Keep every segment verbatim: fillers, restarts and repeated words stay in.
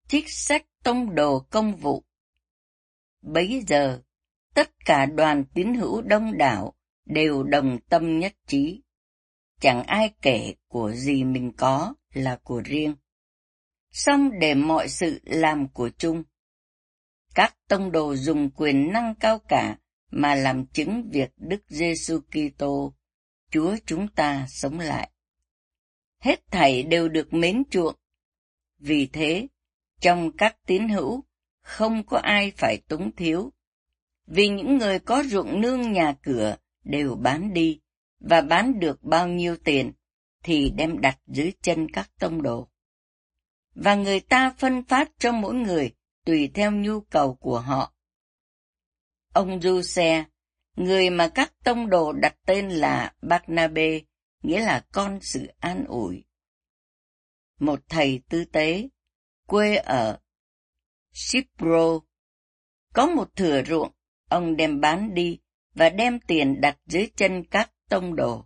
trích sách tông đồ công vụ. Bấy giờ, tất cả đoàn tín hữu đông đảo đều đồng tâm nhất trí. Chẳng ai kể của gì mình có là của riêng, song để mọi sự làm của chung. Các tông đồ dùng quyền năng cao cả mà làm chứng việc Đức Giêsu Kitô, Chúa chúng ta sống lại. Hết thảy đều được mến chuộng. Vì thế, trong các tín hữu, không có ai phải túng thiếu. Vì những người có ruộng nương nhà cửa đều bán đi, và bán được bao nhiêu tiền thì đem đặt dưới chân các tông đồ. Và người ta phân phát cho mỗi người tùy theo nhu cầu của họ. Ông Giuse, người mà các tông đồ đặt tên là Barnabê, nghĩa là con sự an ủi. Một thầy tư tế, quê ở Cipro, có một thửa ruộng, ông đem bán đi và đem tiền đặt dưới chân các tông đồ.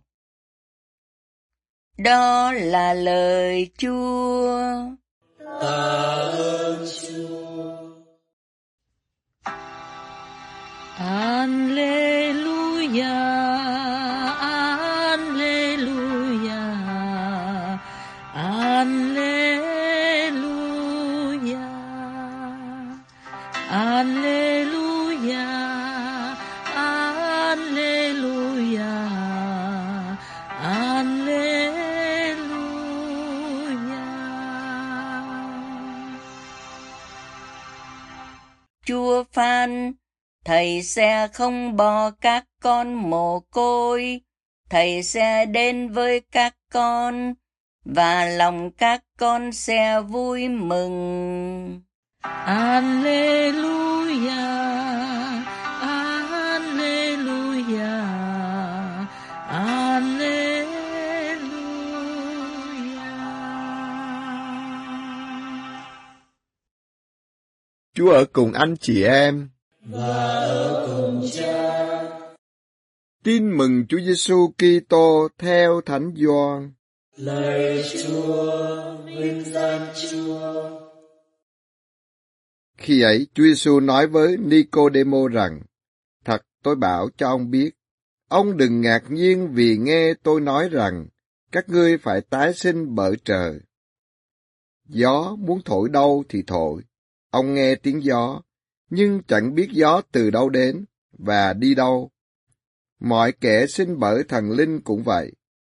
Đó là lời Chúa. Tạ ơn Chúa. Alleluia, Alleluia, Alleluia, Alleluia, Alleluia, Alleluia. Chúa phán, thầy sẽ không bỏ các con mồ côi, thầy sẽ đến với các con, và lòng các con sẽ vui mừng. Alleluia, Alleluia, Alleluia. Chúa ở cùng anh chị em và ở cùng Cha. Tin mừng Chúa Giêsu Kitô theo Thánh Gioan. Lạy Chúa, vinh danh Chúa. Khi ấy, Chúa Giêsu nói với Nicôđêmô rằng: Thật tôi bảo cho ông biết, ông đừng ngạc nhiên vì nghe tôi nói rằng các ngươi phải tái sinh bởi trời. Gió muốn thổi đâu thì thổi, ông nghe tiếng gió, nhưng chẳng biết gió từ đâu đến và đi đâu. Mọi kẻ sinh bởi thần linh cũng vậy.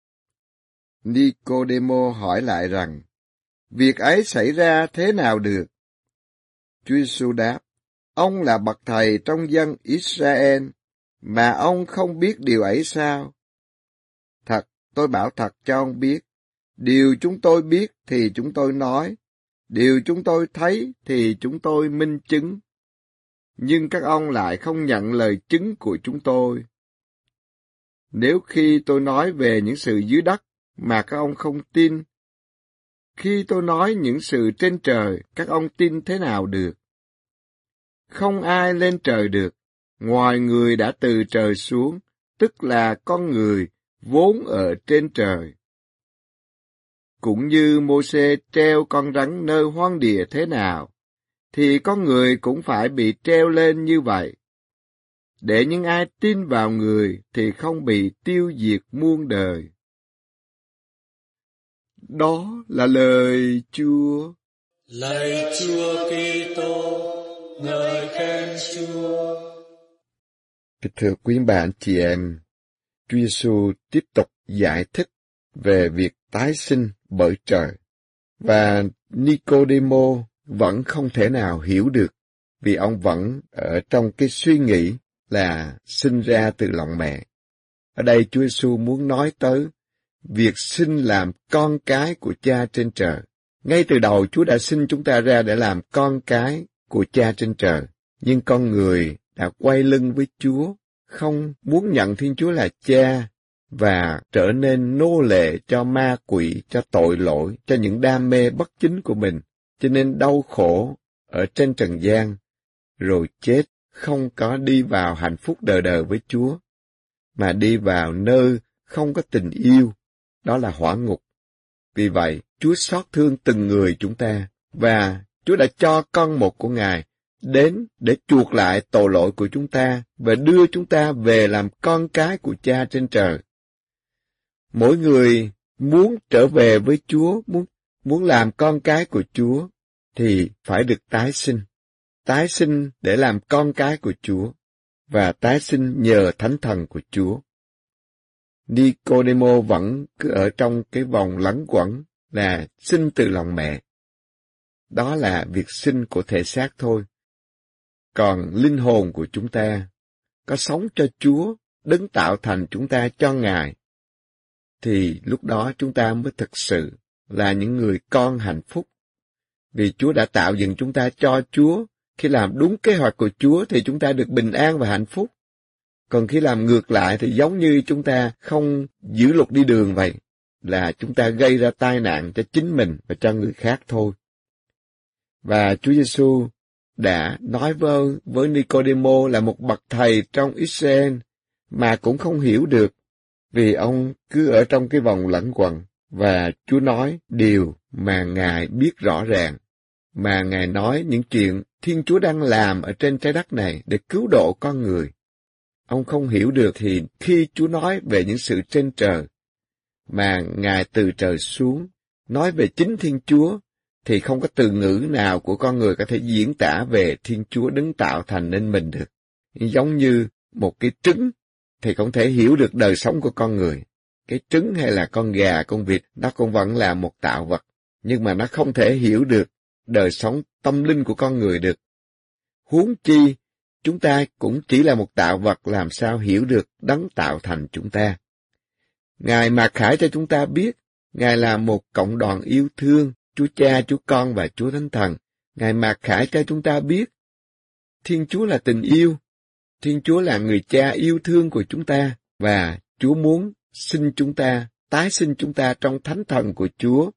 Nicôđêmô hỏi lại rằng: Việc ấy xảy ra thế nào được? Chúa Giêsu đáp: Ông là bậc thầy trong dân Israel, mà ông không biết điều ấy sao? Thật, tôi bảo thật cho ông biết, điều chúng tôi biết thì chúng tôi nói, điều chúng tôi thấy thì chúng tôi minh chứng. Nhưng các ông lại không nhận lời chứng của chúng tôi. Nếu khi tôi nói về những sự dưới đất mà các ông không tin, khi tôi nói những sự trên trời, các ông tin thế nào được? Không ai lên trời được, ngoài người đã từ trời xuống, tức là con người vốn ở trên trời. Cũng như Mô-sê treo con rắn nơi hoang địa thế nào, thì con người cũng phải bị treo lên như vậy, để những ai tin vào người thì không bị tiêu diệt muôn đời. Đó là lời Chúa. Lạy Chúa Kitô, ngợi khen Chúa. Kính thưa quý bạn chị em, Chúa Giêsu tiếp tục giải thích về việc tái sinh bởi trời, và Nicôđêmô vẫn không thể nào hiểu được, vì ông vẫn ở trong cái suy nghĩ là sinh ra từ lòng mẹ. Ở đây Chúa Giêsu muốn nói tới việc sinh làm con cái của Cha trên trời. Ngay từ đầu Chúa đã sinh chúng ta ra để làm con cái của Cha trên trời, nhưng con người đã quay lưng với Chúa, không muốn nhận Thiên Chúa là Cha, và trở nên nô lệ cho ma quỷ, cho tội lỗi, cho những đam mê bất chính của mình, cho nên đau khổ ở trên trần gian, rồi chết, không có đi vào hạnh phúc đời đời với Chúa, mà đi vào nơi không có tình yêu, đó là hỏa ngục. Vì vậy, Chúa xót thương từng người chúng ta, và Chúa đã cho con một của Ngài đến để chuộc lại tội lỗi của chúng ta và đưa chúng ta về làm con cái của Cha trên trời. Mỗi người muốn trở về với Chúa, muốn, muốn làm con cái của Chúa, thì phải được tái sinh. Tái sinh để làm con cái của Chúa, và tái sinh nhờ Thánh Thần của Chúa. Nicodemo vẫn cứ ở trong cái vòng lẩn quẩn là sinh từ lòng mẹ. Đó là việc sinh của thể xác thôi. Còn linh hồn của chúng ta có sống cho Chúa, Đấng tạo thành chúng ta cho Ngài, thì lúc đó chúng ta mới thực sự là những người con hạnh phúc. Vì Chúa đã tạo dựng chúng ta cho Chúa. Khi làm đúng kế hoạch của Chúa thì chúng ta được bình an và hạnh phúc. Còn khi làm ngược lại thì giống như chúng ta không giữ luật đi đường vậy, là chúng ta gây ra tai nạn cho chính mình và cho người khác thôi. Và Chúa Giêsu đã nói với, với Nicodemo là một bậc thầy trong Israel mà cũng không hiểu được, vì ông cứ ở trong cái vòng lẩn quẩn, và Chúa nói điều mà Ngài biết rõ ràng, mà Ngài nói những chuyện Thiên Chúa đang làm ở trên trái đất này để cứu độ con người. Ông không hiểu được thì khi Chúa nói về những sự trên trời, mà Ngài từ trời xuống, nói về chính Thiên Chúa, thì không có từ ngữ nào của con người có thể diễn tả về Thiên Chúa Đấng tạo thành nên mình được. Giống như một cái trứng thì không thể hiểu được đời sống của con người. Cái trứng hay là con gà, con vịt, nó cũng vẫn là một tạo vật, nhưng mà nó không thể hiểu được đời sống tâm linh của con người được. Huống chi, chúng ta cũng chỉ là một tạo vật, làm sao hiểu được Đấng tạo thành chúng ta. Ngài mặc khải cho chúng ta biết, Ngài là một cộng đoàn yêu thương, Chúa Cha, Chúa Con và Chúa Thánh Thần. Ngài mặc khải cho chúng ta biết, Thiên Chúa là tình yêu, Thiên Chúa là người Cha yêu thương của chúng ta, và Chúa muốn sinh chúng ta, tái sinh chúng ta trong Thánh Thần của Chúa,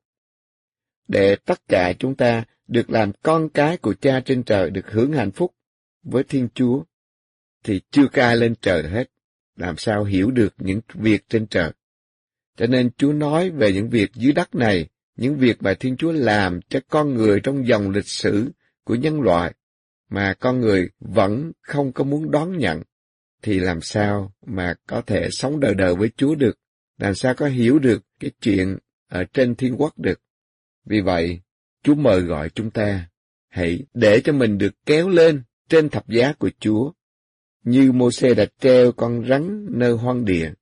để tất cả chúng ta được làm con cái của Cha trên trời, được hưởng hạnh phúc với Thiên Chúa. Thì chưa có ai lên trời hết, làm sao hiểu được những việc trên trời. Cho nên Chúa nói về những việc dưới đất này, những việc mà Thiên Chúa làm cho con người trong dòng lịch sử của nhân loại, mà con người vẫn không có muốn đón nhận, thì làm sao mà có thể sống đời đời với Chúa được, làm sao có hiểu được cái chuyện ở trên thiên quốc được. Vì vậy, Chúa mời gọi chúng ta, hãy để cho mình được kéo lên trên thập giá của Chúa, như Mô-sê đã treo con rắn nơi hoang địa,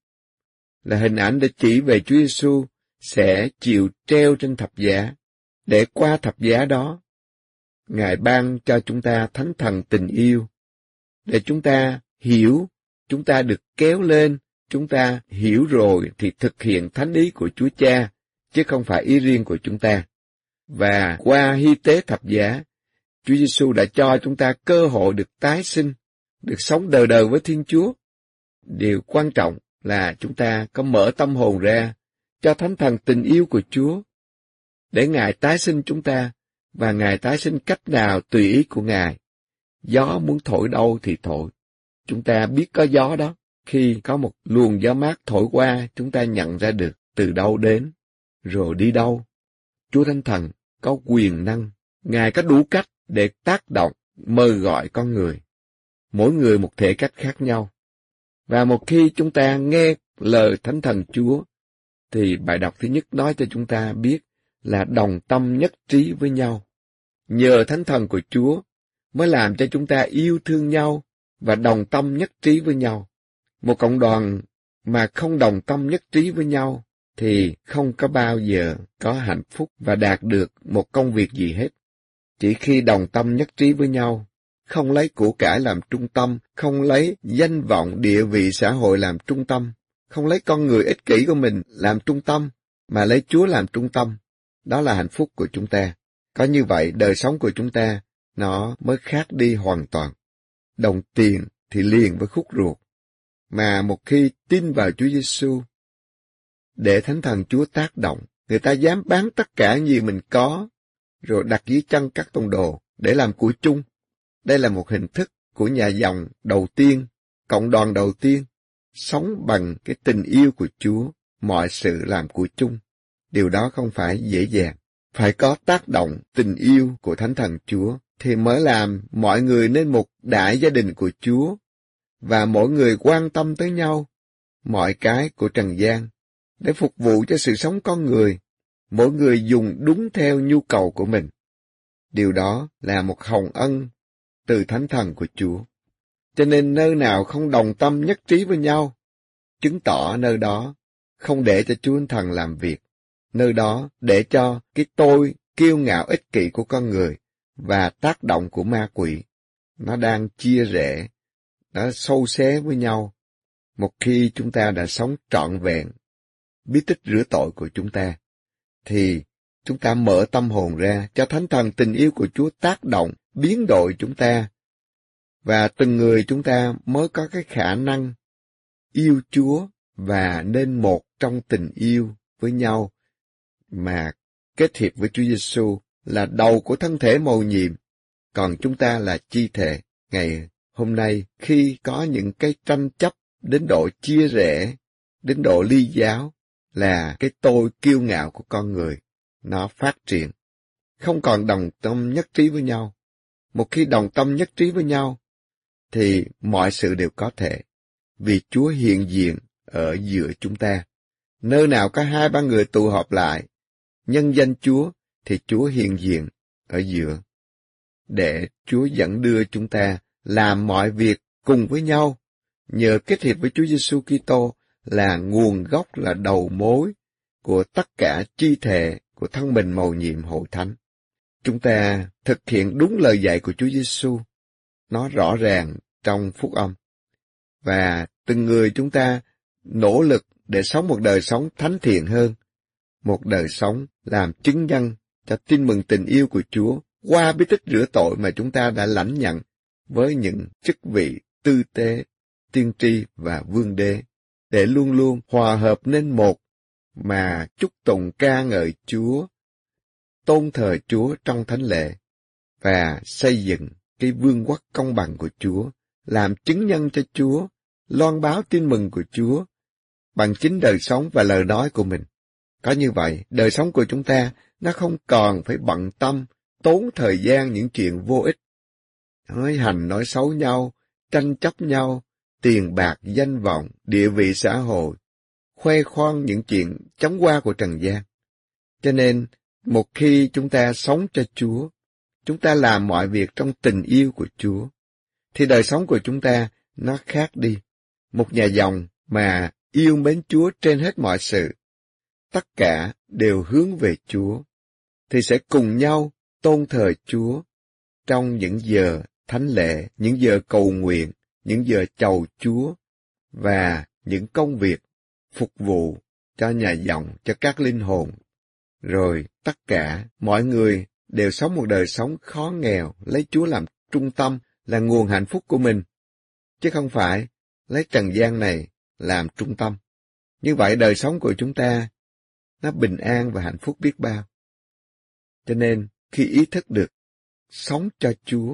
là hình ảnh để chỉ về Chúa Giêsu sẽ chịu treo trên thập giá, để qua thập giá đó, Ngài ban cho chúng ta Thánh Thần tình yêu, để chúng ta hiểu, chúng ta được kéo lên, chúng ta hiểu rồi thì thực hiện thánh ý của Chúa Cha, chứ không phải ý riêng của chúng ta. Và qua hy tế thập giá, Chúa Giêsu đã cho chúng ta cơ hội được tái sinh, được sống đời đời với Thiên Chúa. Điều quan trọng là chúng ta có mở tâm hồn ra cho Thánh Thần tình yêu của Chúa, để Ngài tái sinh chúng ta, và Ngài tái sinh cách nào tùy ý của Ngài. Gió muốn thổi đâu thì thổi. Chúng ta biết có gió đó. Khi có một luồng gió mát thổi qua, chúng ta nhận ra được từ đâu đến, rồi đi đâu. Chúa Thánh Thần có quyền năng, Ngài có đủ cách để tác động, mời gọi con người. Mỗi người một thể cách khác nhau. Và một khi chúng ta nghe lời Thánh Thần Chúa, thì bài đọc thứ nhất nói cho chúng ta biết là đồng tâm nhất trí với nhau. Nhờ Thánh Thần của Chúa mới làm cho chúng ta yêu thương nhau và đồng tâm nhất trí với nhau. Một cộng đoàn mà không đồng tâm nhất trí với nhau thì không có bao giờ có hạnh phúc và đạt được một công việc gì hết. Chỉ khi đồng tâm nhất trí với nhau, không lấy của cải làm trung tâm, không lấy danh vọng địa vị xã hội làm trung tâm, không lấy con người ích kỷ của mình làm trung tâm, mà lấy Chúa làm trung tâm, đó là hạnh phúc của chúng ta. Có như vậy, đời sống của chúng ta, nó mới khác đi hoàn toàn. Đồng tiền thì liền với khúc ruột. Mà một khi tin vào Chúa Giêsu, để Thánh Thần Chúa tác động, người ta dám bán tất cả gì mình có, rồi đặt dưới chân các tông đồ để làm của chung. Đây là một hình thức của nhà dòng đầu tiên, cộng đoàn đầu tiên, sống bằng cái tình yêu của Chúa, mọi sự làm của chung. Điều đó không phải dễ dàng. phải có tác động tình yêu của Thánh Thần Chúa thì mới làm mọi người nên một đại gia đình của Chúa, và mỗi người quan tâm tới nhau, mọi cái của trần gian, để phục vụ cho sự sống con người, mỗi người dùng đúng theo nhu cầu của mình. Điều đó là một hồng ân từ Thánh Thần của Chúa. Cho nên nơi nào không đồng tâm nhất trí với nhau, chứng tỏ nơi đó không để cho Chúa Thánh Thần làm việc. Nơi đó để cho cái tôi kiêu ngạo ích kỷ của con người và tác động của ma quỷ, nó đang chia rẽ, nó xâu xé với nhau. Một khi chúng ta đã sống trọn vẹn bí tích rửa tội của chúng ta, thì chúng ta mở tâm hồn ra cho Thánh Thần tình yêu của Chúa tác động, biến đổi chúng ta, và từng người chúng ta mới có cái khả năng yêu Chúa và nên một trong tình yêu với nhau, mà kết hiệp với Chúa Giêsu là đầu của thân thể mầu nhiệm, còn chúng ta là chi thể. Ngày hôm nay, khi có những cái tranh chấp đến độ chia rẽ, đến độ ly giáo, là cái tôi kiêu ngạo của con người, nó phát triển, không còn đồng tâm nhất trí với nhau. Một khi đồng tâm nhất trí với nhau, thì mọi sự đều có thể, vì Chúa hiện diện ở giữa chúng ta. Nơi nào có hai ba người tụ họp lại, nhân danh Chúa, thì Chúa hiện diện ở giữa, để Chúa dẫn đưa chúng ta làm mọi việc cùng với nhau, nhờ kết hiệp với Chúa Giêsu Kitô là nguồn gốc, là đầu mối của tất cả chi thể của thân mình mầu nhiệm hội thánh. Chúng ta thực hiện đúng lời dạy của Chúa Giêsu, nó rõ ràng trong phúc âm, và từng người chúng ta nỗ lực để sống một đời sống thánh thiện hơn, một đời sống làm chứng nhân cho tin mừng tình yêu của Chúa qua bí tích rửa tội mà chúng ta đã lãnh nhận với những chức vị tư tế, tiên tri và vương đế, để luôn luôn hòa hợp nên một, mà chúc tụng ca ngợi Chúa, tôn thờ Chúa trong thánh lễ, và xây dựng cái vương quốc công bằng của Chúa, làm chứng nhân cho Chúa, loan báo tin mừng của Chúa bằng chính đời sống và lời nói của mình. Có như vậy, đời sống của chúng ta nó không còn phải bận tâm, tốn thời gian những chuyện vô ích, nói hành nói xấu nhau, tranh chấp nhau, tiền bạc, danh vọng, địa vị xã hội, khoe khoang những chuyện chóng qua của trần gian. Cho nên, một khi chúng ta sống cho Chúa, chúng ta làm mọi việc trong tình yêu của Chúa, thì đời sống của chúng ta nó khác đi. Một nhà dòng mà yêu mến Chúa trên hết mọi sự, tất cả đều hướng về Chúa, thì sẽ cùng nhau tôn thờ Chúa trong những giờ thánh lễ, những giờ cầu nguyện, những giờ chầu Chúa, và những công việc phục vụ cho nhà dòng, cho các linh hồn. Rồi tất cả mọi người đều sống một đời sống khó nghèo, lấy Chúa làm trung tâm, là nguồn hạnh phúc của mình, chứ không phải lấy trần gian này làm trung tâm. Như vậy đời sống của chúng ta nó bình an và hạnh phúc biết bao. Cho nên khi ý thức được sống cho Chúa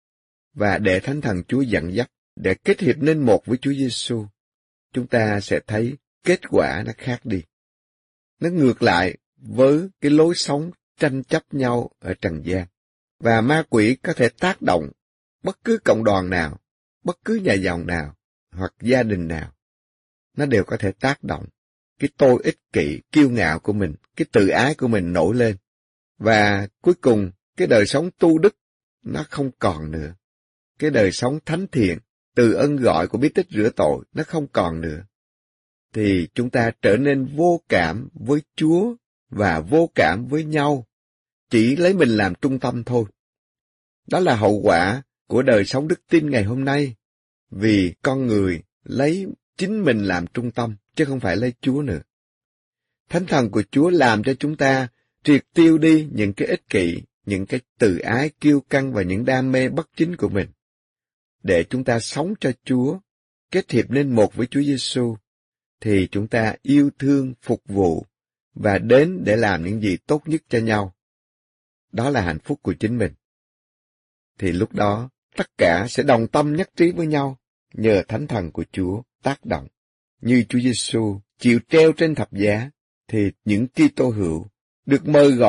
và để Thánh Thần Chúa dẫn dắt, để kết hiệp nên một với Chúa Giêsu, chúng ta sẽ thấy kết quả nó khác đi. Nó ngược lại với cái lối sống tranh chấp nhau ở trần gian. Và ma quỷ có thể tác động bất cứ cộng đoàn nào, bất cứ nhà dòng nào, hoặc gia đình nào. Nó đều có thể tác động cái tôi ích kỷ, kiêu ngạo của mình, cái tự ái của mình nổi lên. Và cuối cùng, cái đời sống tu đức, nó không còn nữa. Cái đời sống thánh thiện, từ ân gọi của bí tích rửa tội, nó không còn nữa. Thì chúng ta trở nên vô cảm với Chúa và vô cảm với nhau, chỉ lấy mình làm trung tâm thôi. Đó là hậu quả của đời sống đức tin ngày hôm nay, vì con người lấy chính mình làm trung tâm, chứ không phải lấy Chúa nữa. Thánh Thần của Chúa làm cho chúng ta triệt tiêu đi những cái ích kỷ, những cái tự ái kiêu căng và những đam mê bất chính của mình, để chúng ta sống cho Chúa, kết hiệp nên một với Chúa Giêsu, thì chúng ta yêu thương, phục vụ và đến để làm những gì tốt nhất cho nhau. Đó là hạnh phúc của chính mình. Thì lúc đó, tất cả sẽ đồng tâm nhất trí với nhau, nhờ Thánh Thần của Chúa tác động. Như Chúa Giêsu chịu treo trên thập giá, thì những Kitô hữu được mời gọi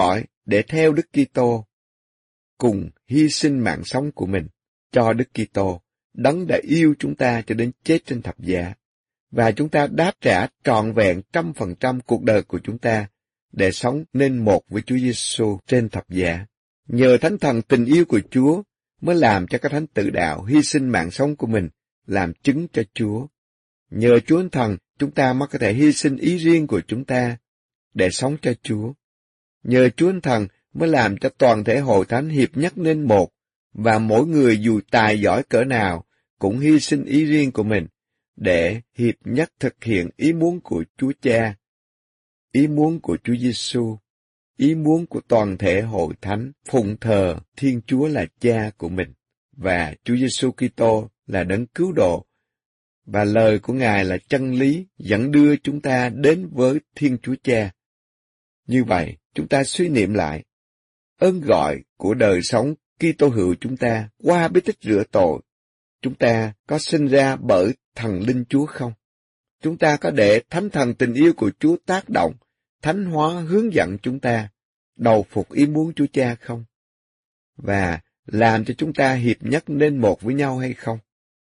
để theo Đức Kitô, cùng hy sinh mạng sống của mình cho Đức Kitô, Đấng đã yêu chúng ta cho đến chết trên thập giá, và chúng ta đáp trả trọn vẹn trăm phần trăm cuộc đời của chúng ta để sống nên một với Chúa Giêsu trên thập giá. Nhờ Thánh Thần tình yêu của Chúa mới làm cho các thánh tử đạo hy sinh mạng sống của mình làm chứng cho Chúa. Nhờ Chúa Thánh Thần, chúng ta mới có thể hy sinh ý riêng của chúng ta để sống cho Chúa. Nhờ Chúa Thánh Thần mới làm cho toàn thể hội thánh hiệp nhất nên một, và mỗi người dù tài giỏi cỡ nào cũng hy sinh ý riêng của mình để hiệp nhất thực hiện ý muốn của Chúa Cha, ý muốn của Chúa Giêsu, ý muốn của toàn thể hội thánh phụng thờ Thiên Chúa là Cha của mình và Chúa Giêsu Kitô là Đấng cứu độ, và lời của Ngài là chân lý dẫn đưa chúng ta đến với Thiên Chúa Cha. Như vậy, chúng ta suy niệm lại ơn gọi của đời sống Kitô hữu chúng ta qua bí tích rửa tội. Chúng ta có sinh ra bởi Thần Linh Chúa không? Chúng ta có để Thánh Thần tình yêu của Chúa tác động, thánh hóa hướng dẫn chúng ta đầu phục ý muốn Chúa Cha không? Và làm cho chúng ta hiệp nhất nên một với nhau hay không?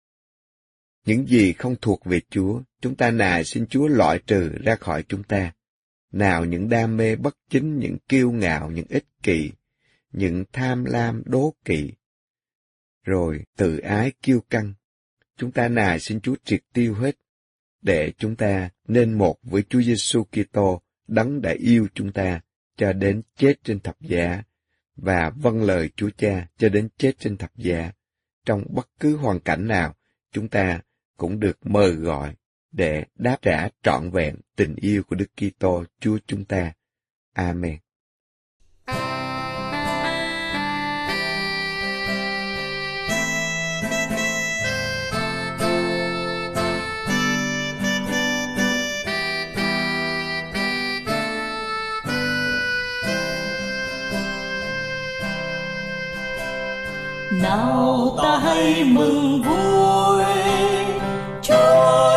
Những gì không thuộc về Chúa, chúng ta nài xin Chúa loại trừ ra khỏi chúng ta. Nào những đam mê bất chính, những kiêu ngạo, những ích kỷ, những tham lam đố kỵ, rồi tự ái kiêu căng. Chúng ta nài xin Chúa triệt tiêu hết, để chúng ta nên một với Chúa Giêsu Kitô, Đấng đã yêu chúng ta cho đến chết trên thập giá, và vâng lời Chúa Cha cho đến chết trên thập giá. Trong bất cứ hoàn cảnh nào, chúng ta cũng được mời gọi để đáp trả trọn vẹn tình yêu của Đức Kitô Chúa chúng ta. Amen. Nào ta hãy mừng vui, Chúa